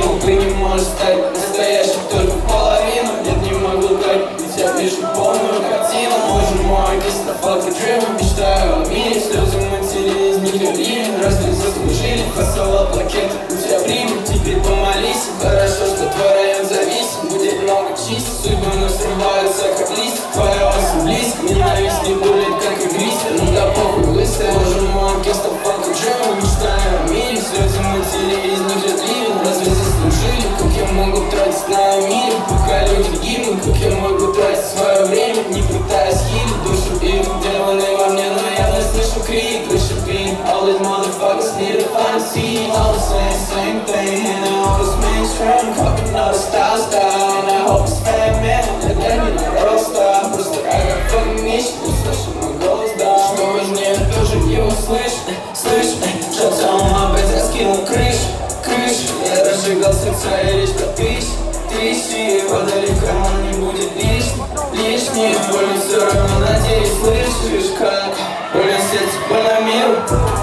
половину. Ты не можешь стать настоящим только в половину. Нет, не могу дать, ведь я вижу полную картину. Боже мой, кристофака дрим. Мечтаю о мире, слезы матери, из них ливень. Разве заслужили фасола пакет у тебя в Риме? Теперь помолись, хорошо, что твой район зависим. Будет много чистых, судьбы но срываются как листья. Твоя осень близко, ненависть не будет как игристая. Ну да похуй, выставь. Боже мой, кристофака дрим. Мечтаю о мире, слезы матери, из них ливень. Разве заслужили? Как я могу тратить на мире, пока люди гибнут? Как я могу тратить свое время, не пытаясь хилить душу их, деланные во мне, но я не слышу крик, выше пин. All these motherfuckers need to find a seat. All the same thing, and all this mainstream. Copying all the style, and I hope it's fame, man. Я не на роста, просто I got fucking niche. Не слышу мой голос, да. Что важнее, тоже его слышь. Шатом опять я скинул крыш. Я разжигал сердца и речь про тысячи. Водали в карман не будет лишней. Больно все равно, надеюсь, слышишь, как больно сердце, больно миру.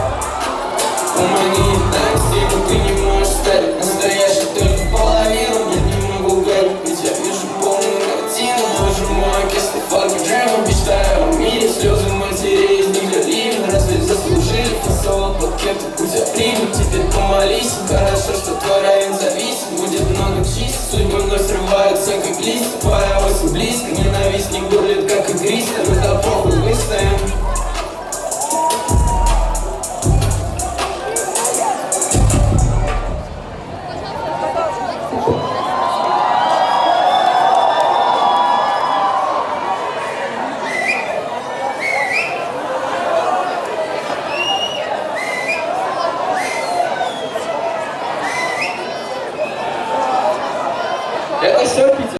Помоги, дай силу, ты не можешь стать настоящим только в половину. Я не могу говорить, ведь я вижу полную картину. Боже мой, кристофака дрим. Мечтаю о мире, слезы матери, из них ливень. Разве заслужили фасола пакеты у тебя в Риме? Теперь помолись, хорошо, что твой район зависим. Будет много чистых, судьбы вновь срываются как листья. Твоя осень близко, ненависть не гулит как игристая. Мы до похуй выстоим. Это все, Питер.